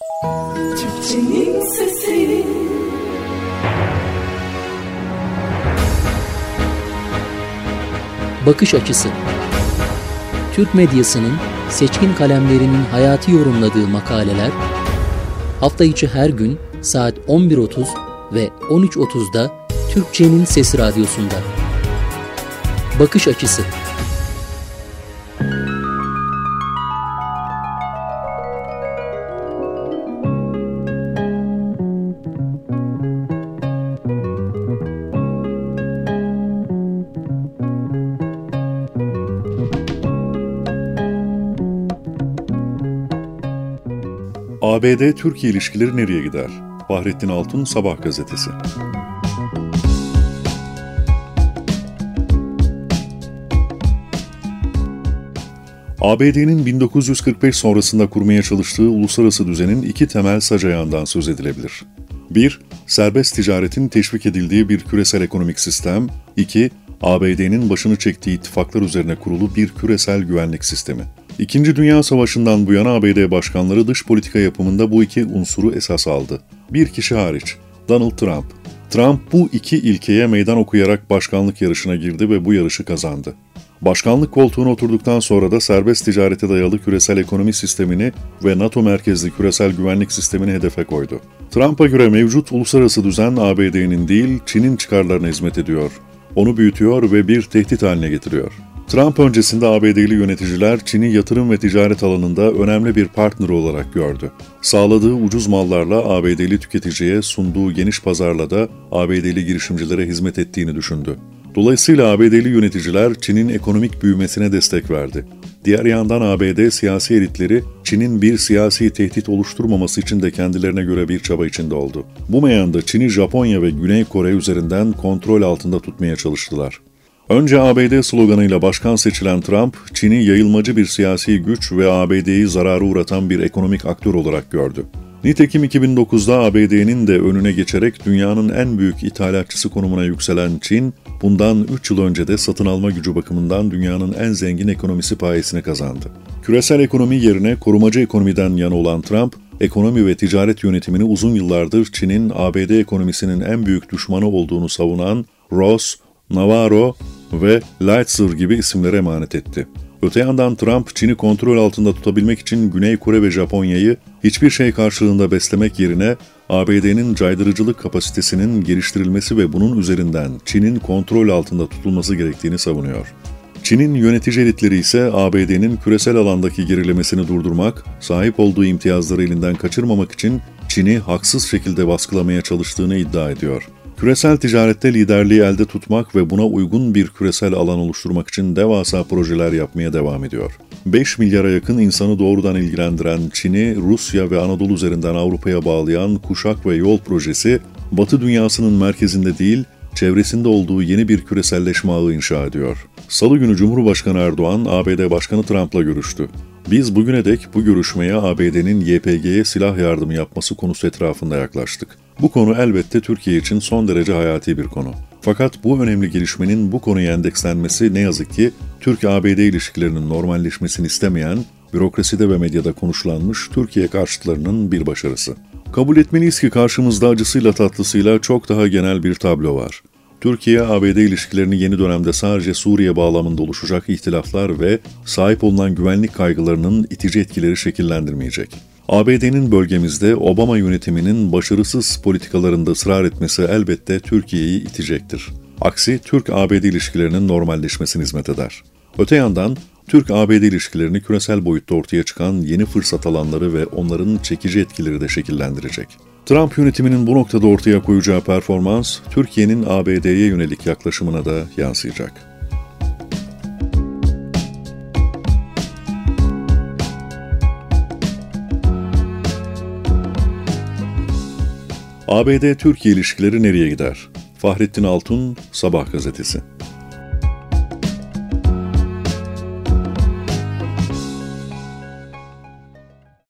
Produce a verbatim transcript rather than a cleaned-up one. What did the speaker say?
Türkçenin sesi. Bakış açısı. Türk medyasının seçkin kalemlerinin hayatı yorumladığı makaleler hafta içi her gün saat on bir otuz ve on üç otuzda Türkçenin Sesi Radyosu'nda. Bakış açısı. A B D-Türkiye ilişkileri nereye gider? Fahrettin Altun, Sabah gazetesi. A B D'nin bin dokuz yüz kırk beş sonrasında kurmaya çalıştığı uluslararası düzenin iki temel sac ayağından söz edilebilir. bir Serbest ticaretin teşvik edildiği bir küresel ekonomik sistem. iki A B D'nin başını çektiği ittifaklar üzerine kurulu bir küresel güvenlik sistemi. İkinci Dünya Savaşı'ndan bu yana A B D başkanları dış politika yapımında bu iki unsuru esas aldı. Bir kişi hariç, Donald Trump. Trump bu iki ilkeye meydan okuyarak başkanlık yarışına girdi ve bu yarışı kazandı. Başkanlık koltuğuna oturduktan sonra da serbest ticarete dayalı küresel ekonomi sistemini ve NATO merkezli küresel güvenlik sistemini hedefe koydu. Trump'a göre mevcut uluslararası düzen A B D'nin değil, Çin'in çıkarlarına hizmet ediyor. Onu büyütüyor ve bir tehdit haline getiriyor. Trump öncesinde A B D'li yöneticiler Çin'i yatırım ve ticaret alanında önemli bir partner olarak gördü. Sağladığı ucuz mallarla A B D'li tüketiciye sunduğu geniş pazarla da A B D'li girişimcilere hizmet ettiğini düşündü. Dolayısıyla A B D'li yöneticiler Çin'in ekonomik büyümesine destek verdi. Diğer yandan A B D siyasi elitleri Çin'in bir siyasi tehdit oluşturmaması için de kendilerine göre bir çaba içinde oldu. Bu meyanda Çin'i Japonya ve Güney Kore üzerinden kontrol altında tutmaya çalıştılar. Önce A B D sloganıyla başkan seçilen Trump, Çin'i yayılmacı bir siyasi güç ve A B D'yi zarara uğratan bir ekonomik aktör olarak gördü. Nitekim iki bin dokuzda A B D'nin de önüne geçerek dünyanın en büyük ithalatçısı konumuna yükselen Çin, bundan üç yıl önce de satın alma gücü bakımından dünyanın en zengin ekonomisi payesini kazandı. Küresel ekonomi yerine korumacı ekonomiden yana olan Trump, ekonomi ve ticaret yönetimini uzun yıllardır Çin'in A B D ekonomisinin en büyük düşmanı olduğunu savunan Ross, Navarro ve Lighthizer gibi isimlere emanet etti. Öte yandan Trump, Çin'i kontrol altında tutabilmek için Güney Kore ve Japonya'yı hiçbir şey karşılığında beslemek yerine A B D'nin caydırıcılık kapasitesinin geliştirilmesi ve bunun üzerinden Çin'in kontrol altında tutulması gerektiğini savunuyor. Çin'in yönetici elitleri ise A B D'nin küresel alandaki gerilemesini durdurmak, sahip olduğu imtiyazları elinden kaçırmamak için Çin'i haksız şekilde baskılamaya çalıştığını iddia ediyor. Küresel ticarette liderliği elde tutmak ve buna uygun bir küresel alan oluşturmak için devasa projeler yapmaya devam ediyor. beş milyara yakın insanı doğrudan ilgilendiren Çin'i Rusya ve Anadolu üzerinden Avrupa'ya bağlayan Kuşak ve Yol projesi, Batı dünyasının merkezinde değil, çevresinde olduğu yeni bir küreselleşme ağı inşa ediyor. Salı günü Cumhurbaşkanı Erdoğan, A B D Başkanı Trump'la görüştü. Biz bugüne dek bu görüşmeye A B D'nin Y P G'ye silah yardımı yapması konusu etrafında yaklaştık. Bu konu elbette Türkiye için son derece hayati bir konu. Fakat bu önemli gelişmenin bu konuya endekslenmesi ne yazık ki Türk-A B D ilişkilerinin normalleşmesini istemeyen, bürokraside ve medyada konuşlanmış Türkiye karşıtlarının bir başarısı. Kabul etmeliyiz ki karşımızda acısıyla tatlısıyla çok daha genel bir tablo var. Türkiye-A B D ilişkilerini yeni dönemde sadece Suriye bağlamında oluşacak ihtilaflar ve sahip olunan güvenlik kaygılarının itici etkileri şekillendirmeyecek. A B D'nin bölgemizde Obama yönetiminin başarısız politikalarında ısrar etmesi elbette Türkiye'yi itecektir. Aksi Türk-A B D ilişkilerinin normalleşmesine hizmet eder. Öte yandan Türk-A B D ilişkilerini küresel boyutta ortaya çıkan yeni fırsat alanları ve onların çekici etkileri de şekillendirecek. Trump yönetiminin bu noktada ortaya koyacağı performans, Türkiye'nin A B D'ye yönelik yaklaşımına da yansıyacak. A B D-Türkiye ilişkileri nereye gider? Fahrettin Altun, Sabah gazetesi.